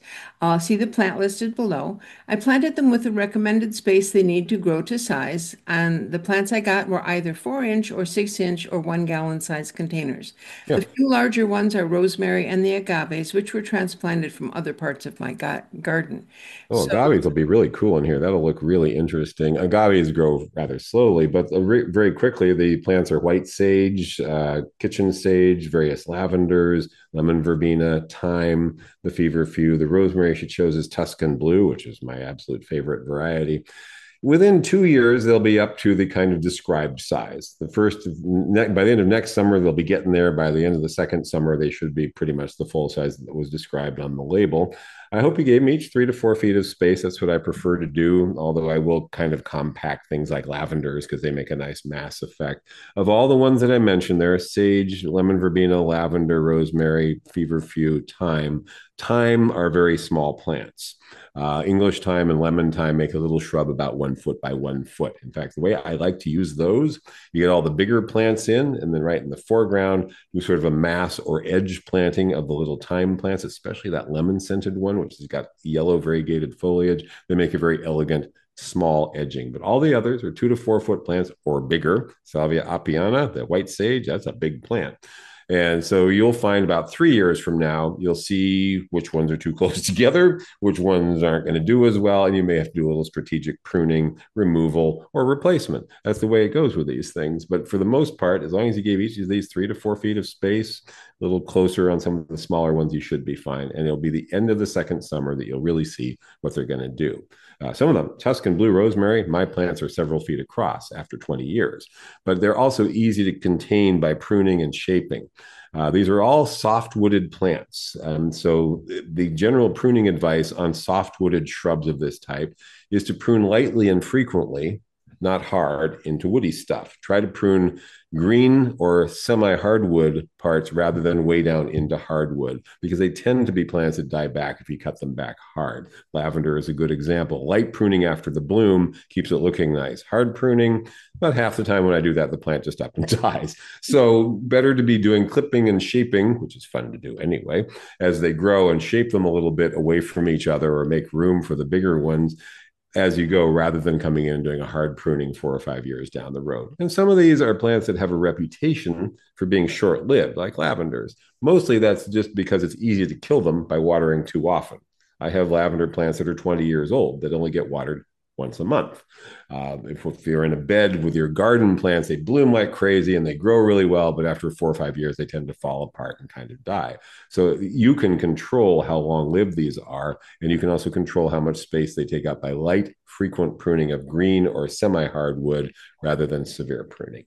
Uh, see the plant listed below. I planted them with the recommended space they need to grow to size, and the plants I got were either four inch or six inch or one gallon size containers. The Yeah. few larger ones are rosemary and the agaves, which were transplanted from other parts of my ga- garden. Oh, So, agaves will be really cool in here. That'll look really interesting. Agaves grow rather slowly, but re- very quickly. The plants are white sage, uh, kitchen sage, various lavenders, lemon verbena, thyme, the feverfew. The rosemary she chose is Tuscan blue, which is my absolute favorite variety. Within two years, they'll be up to the kind of described size. The first, by the end of next summer, they'll be getting there. By the end of the second summer, they should be pretty much the full size that was described on the label. I hope you gave me each three to four feet of space. That's what I prefer to do, although I will kind of compact things like lavenders because they make a nice mass effect. Of all the ones that I mentioned, there are sage, lemon verbena, lavender, rosemary, feverfew, thyme. Thyme are very small plants. Uh, English thyme and lemon thyme make a little shrub about one foot by one foot. In fact, the way I like to use those, you get all the bigger plants in, and then right in the foreground, do sort of a mass or edge planting of the little thyme plants, especially that lemon scented one, which has got yellow variegated foliage. They make a very elegant small edging, but all the others are two to four foot plants or bigger. Salvia apiana, the white sage, that's a big plant. And so you'll find about three years from now, you'll see which ones are too close together, which ones aren't going to do as well. And you may have to do a little strategic pruning, removal, or replacement. That's the way it goes with these things. But for the most part, as long as you gave each of these three to four feet of space, a little closer on some of the smaller ones, you should be fine. And it'll be the end of the second summer that you'll really see what they're going to do. Uh, some of them, Tuscan blue rosemary, my plants are several feet across after twenty years, but they're also easy to contain by pruning and shaping. Uh, these are all soft-wooded plants. And so the general pruning advice on soft-wooded shrubs of this type is to prune lightly and frequently, not hard, into woody stuff. Try to prune green or semi-hardwood parts rather than way down into hardwood, because they tend to be plants that die back if you cut them back hard. Lavender is a good example. Light pruning after the bloom keeps it looking nice. Hard pruning, about half the time when I do that, the plant just up and dies. So better to be doing clipping and shaping, which is fun to do anyway, as they grow, and shape them a little bit away from each other or make room for the bigger ones as you go, rather than coming in and doing a hard pruning four or five years down the road. And some of these are plants that have a reputation for being short-lived, like lavenders. Mostly that's just because it's easy to kill them by watering too often. I have lavender plants that are twenty years old that only get watered once a month. Uh, if, if you're in a bed with your garden plants, they bloom like crazy and they grow really well, but after four or five years, they tend to fall apart and kind of die. So you can control how long-lived these are, and you can also control how much space they take up by light, frequent pruning of green or semi-hardwood rather than severe pruning.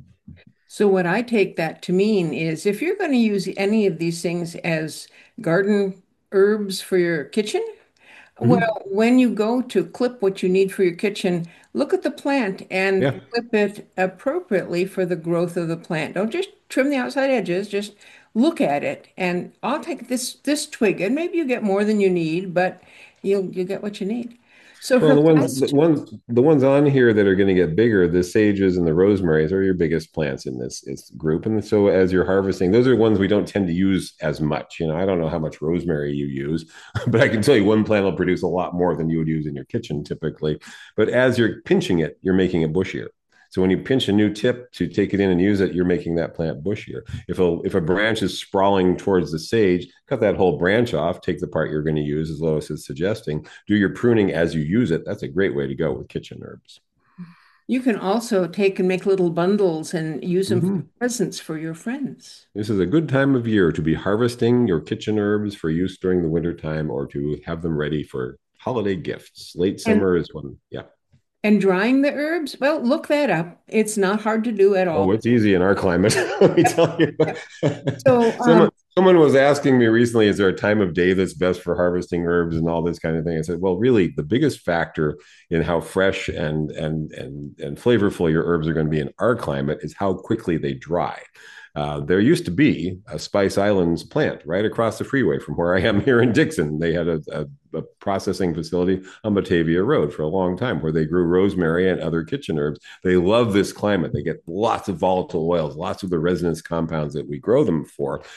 so what I take that to mean is if you're going to use any of these things as garden herbs for your kitchen, Mm-hmm. well, when you go to clip what you need for your kitchen, look at the plant and Yeah. clip it appropriately for the growth of the plant. Don't just trim the outside edges, just look at it. And I'll take this this twig, and maybe you get more than you need, but you'll you get what you need. So Well, her the ones, the last, ones, the ones on here that are going to get bigger, the sages and the rosemaries are your biggest plants in this, this group. And so, as you're harvesting, those are ones we don't tend to use as much. You know, I don't know how much rosemary you use, but I can tell you one plant will produce a lot more than you would use in your kitchen typically. But as you're pinching it, you're making it bushier. So when you pinch a new tip to take it in and use it, you're making that plant bushier. If a if a branch is sprawling towards the sage, cut that whole branch off, take the part you're going to use, as Lois is suggesting. Do your pruning as you use it. That's a great way to go with kitchen herbs. you can also take and make little bundles and use them for Mm-hmm. presents for your friends. This is a good time of year to be harvesting your kitchen herbs for use during the winter time, or to have them ready for holiday gifts. Late And summer is when, yeah. and drying the herbs, well, look that up. It's not hard to do at Oh, all. it's easy in our climate. Let me tell you. Yeah. So, someone um, someone was asking me recently, is there a time of day that's best for harvesting herbs and all this kind of thing? I said, well, really, the biggest factor in how fresh and and and and flavorful your herbs are going to be in our climate is how quickly they dry. Uh, there used to be a Spice Islands plant right across the freeway from where I am here in Dixon. They had a, a, a processing facility on Batavia Road for a long time where they grew rosemary and other kitchen herbs. They love this climate. They get lots of volatile oils, lots of the resinous compounds that we grow them for. And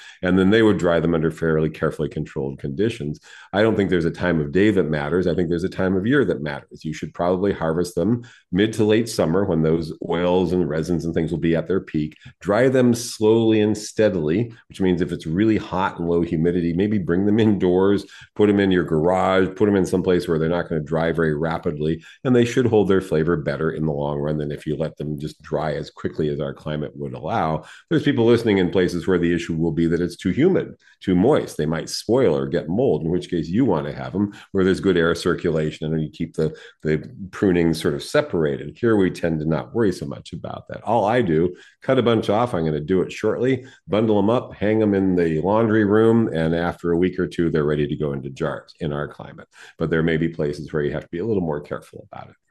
then they would dry them under fairly carefully controlled conditions. I don't think there's a time of day that matters. I think there's a time of year that matters. You should probably harvest them mid to late summer when those oils and resins and things will be at their peak. Dry them slowly and steadily, which means if it's really hot and low humidity, maybe bring them indoors, put them in your garage, put them in some place where they're not going to dry very rapidly, and they should hold their flavor better in the long run than if you let them just dry as quickly as our climate would allow. There's people listening in places where the issue will be that it's too humid, too moist. They might spoil or get mold, in which case you want to have them where there's good air circulation and you keep the, the pruning sort of separated. Here we tend to not worry so much about that. All I do, cut a bunch off. I'm going to do it shortly, bundle them up, hang them in the laundry room, and after a week or two, they're ready to go into jars in our climate. But there may be places where you have to be a little more careful about it.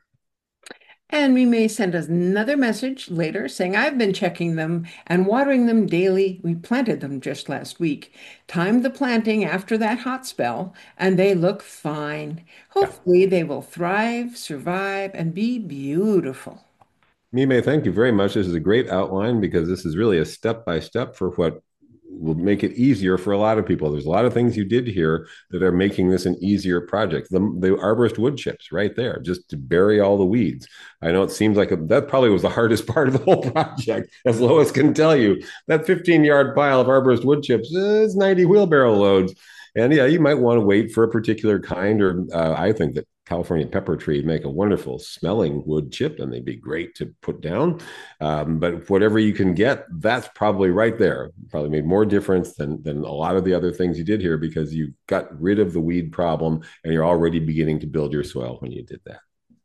And we may send us another message later saying, I've been checking them and watering them daily. We planted them just last week. Timed the planting after that hot spell, and they look fine. Hopefully, they will thrive, survive, and be beautiful. Mime, thank you very much. This is a great outline because this is really a step by step for what will make it easier for a lot of people. There's a lot of things you did here that are making this an easier project. The, the arborist wood chips right there, just to bury all the weeds. I know it seems like a, that probably was the hardest part of the whole project, as Lois can tell you. That fifteen yard pile of arborist wood chips is ninety wheelbarrow loads. And yeah, you might want to wait for a particular kind, or uh, I think that California pepper tree make a wonderful smelling wood chip, and they'd be great to put down. Um, but whatever you can get, that's probably right there. Probably made more difference than than a lot of the other things you did here because you got rid of the weed problem, and you're already beginning to build your soil when you did that.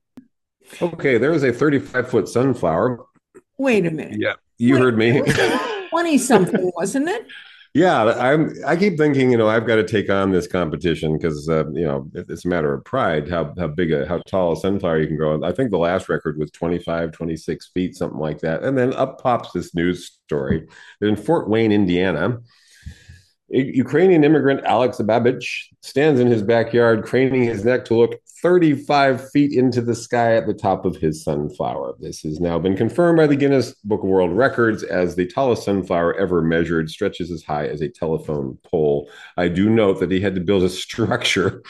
Okay, there is a thirty-five foot sunflower. Wait a minute. Yeah, you Wait, heard me. twenty something, wasn't it? Yeah, I'm. I keep thinking, you know, I've got to take on this competition because, uh, you know, it's a matter of pride. How how big a how tall a sunflower you can grow. I think the last record was twenty-five, twenty-six feet, something like that. And then up pops this news story. They're in Fort Wayne, Indiana. Ukrainian immigrant Alex Babich stands in his backyard, craning his neck to look thirty-five feet into the sky at the top of his sunflower. This has now been confirmed by the Guinness Book of World Records as the tallest sunflower ever measured, stretches as high as a telephone pole. I do note that he had to build a structure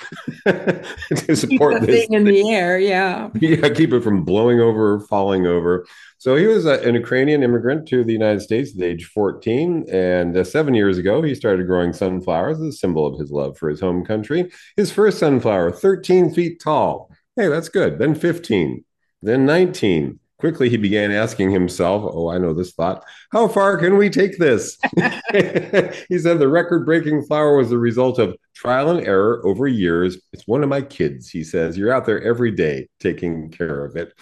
to support Keep the this thing in the air, yeah. Yeah, keep it from blowing over or falling over. So he was a, an Ukrainian immigrant to the United States at age fourteen. And uh, seven years ago, he started growing sunflowers as a symbol of his love for his home country. His first sunflower, thirteen feet tall. Hey, that's good. Then fifteen, then nineteen. Quickly, he began asking himself, oh, I know this thought, how far can we take this? He said the record-breaking flower was the result of trial and error over years. It's one of my kids, he says. You're out there every day taking care of it.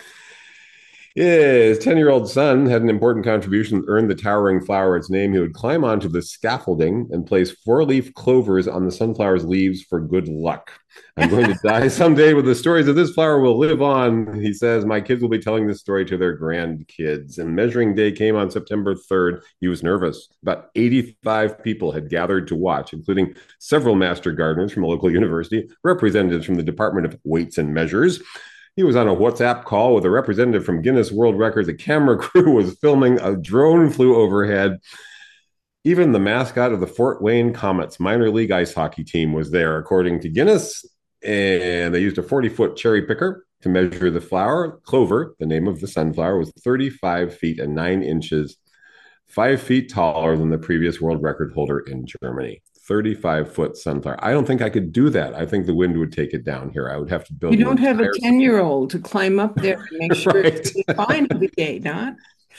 His ten-year-old son had an important contribution that earned the towering flower its name. He would climb onto the scaffolding and place four-leaf clovers on the sunflower's leaves for good luck. I'm going to die someday, but the stories of this flower will live on. He says, my kids will be telling this story to their grandkids. And measuring day came on September third. He was nervous. About eighty-five people had gathered to watch, including several master gardeners from a local university, representatives from the Department of Weights and Measures. He was on a WhatsApp call with a representative from Guinness World Records. A camera crew was filming. A drone flew overhead. Even the mascot of the Fort Wayne Comets minor league ice hockey team was there, according to Guinness. And they used a forty-foot cherry picker to measure the flower. Clover, the name of the sunflower, was thirty-five feet and nine inches, five feet taller than the previous world record holder in Germany. thirty-five foot sunflower. I don't think I could do that. I think the wind would take it down here. I would have to build. You don't have a ten year old to climb up there and make sure right. It's fine every day, not?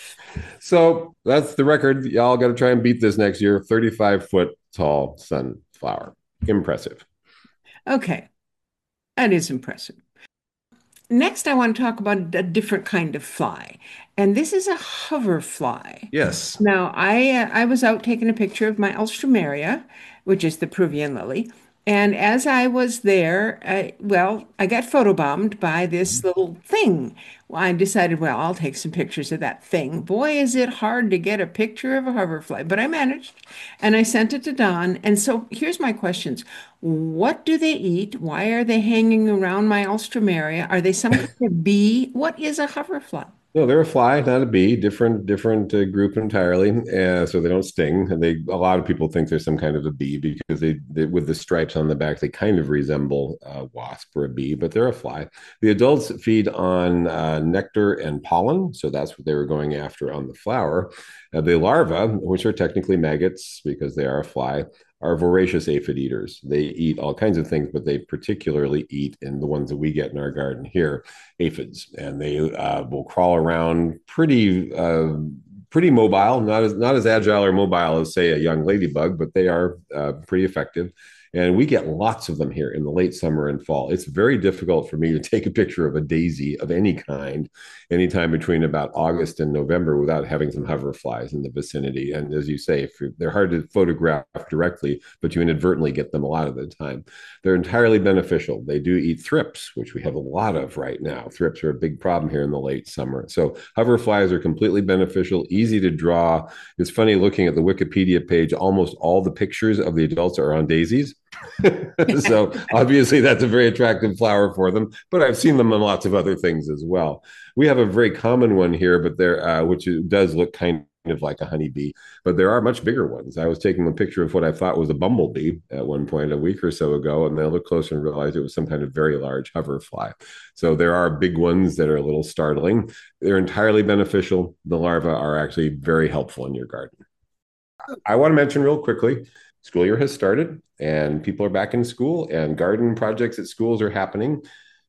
So that's the record. Y'all got to try and beat this next year. thirty-five foot tall sunflower. Impressive. Okay. That is impressive. Next, I want to talk about a different kind of fly, and this is a hover fly. Yes. Now, I uh, I was out taking a picture of my Alstroemeria, which is the Peruvian lily, and as I was there, I, well, I got photobombed by this little thing. Well, I decided, well, I'll take some pictures of that thing. Boy, is it hard to get a picture of a hoverfly, but I managed, and I sent it to Don. And so here's my questions. What do they eat? Why are they hanging around my Alstroemeria? Are they some kind of bee? What is a hoverfly? No, they're a fly, not a bee. Different, different uh, group entirely. Uh, so they don't sting. And they, a lot of people think they're some kind of a bee because they, they with the stripes on the back, they kind of resemble a wasp or a bee, but they're a fly. The adults feed on uh, nectar and pollen, so that's what they were going after on the flower. Uh, the larvae, which are technically maggots because they are a fly, are voracious aphid eaters. They eat all kinds of things, but they particularly eat in the ones that we get in our garden here aphids, and they uh, will crawl around pretty uh, pretty mobile, not as not as agile or mobile as say a young ladybug, but they are uh, pretty effective. And we get lots of them here in the late summer and fall. It's very difficult for me to take a picture of a daisy of any kind anytime between about August and November without having some hoverflies in the vicinity. And as you say, if they're hard to photograph directly, but you inadvertently get them a lot of the time. They're entirely beneficial. They do eat thrips, which we have a lot of right now. Thrips are a big problem here in the late summer. So hoverflies are completely beneficial, easy to draw. It's funny looking at the Wikipedia page, almost all the pictures of the adults are on daisies. So obviously that's a very attractive flower for them, but I've seen them on lots of other things as well. We have a very common one here, but there, uh, which does look kind of like a honeybee, but there are much bigger ones. I was taking a picture of what I thought was a bumblebee at one point a week or so ago, and then I looked closer and realized it was some kind of very large hoverfly. So there are big ones that are a little startling. They're entirely beneficial. The larvae are actually very helpful in your garden. I want to mention real quickly, school year has started and people are back in school and garden projects at schools are happening.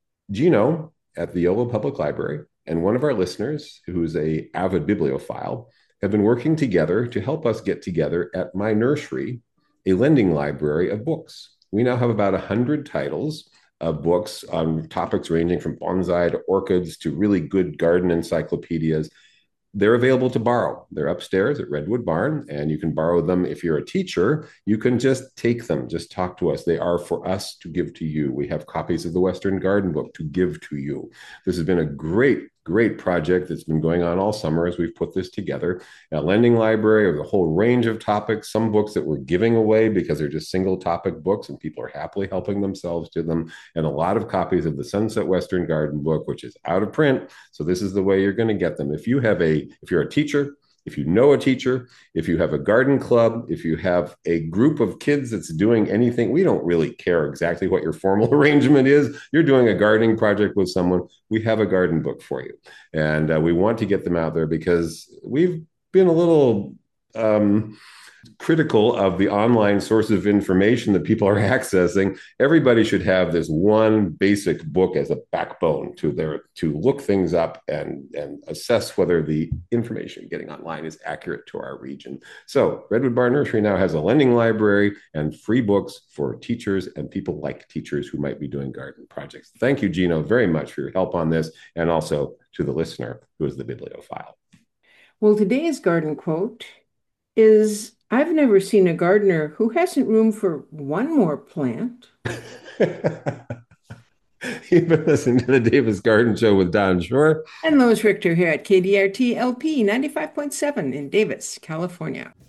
Gino at the Yolo Public Library and one of our listeners, who's a avid bibliophile, have been working together to help us get together at My Nursery, a lending library of books. We now have about one hundred titles of books on topics ranging from bonsai to orchids to really good garden encyclopedias. They're available to borrow. They're upstairs at Redwood Barn, and you can borrow them. If you're a teacher, you can just take them, just talk to us. They are for us to give to you. We have copies of the Western Garden Book to give to you. This has been a great, great project that's been going on all summer as we've put this together. A lending library with a whole range of topics, some books that we're giving away because they're just single topic books and people are happily helping themselves to them, and a lot of copies of the Sunset Western Garden Book, which is out of print. So this is the way you're going to get them. If you have a, if you're a teacher, if you know a teacher, if you have a garden club, if you have a group of kids that's doing anything, we don't really care exactly what your formal arrangement is. You're doing a gardening project with someone, we have a garden book for you. And uh, we want to get them out there because we've been a little um, critical of the online source of information that people are accessing. Everybody should have this one basic book as a backbone to their to look things up and and assess whether the information getting online is accurate to our region. So Redwood Barn Nursery now has a lending library and free books for teachers and people like teachers who might be doing garden projects. Thank you, Gino, very much for your help on this, and also to the listener who is the bibliophile. Well, today's garden quote is, I've never seen a gardener who hasn't room for one more plant. You've been listening to the Davis Garden Show with Don Shore And Lois Richter here at K D R T L P ninety-five point seven in Davis, California.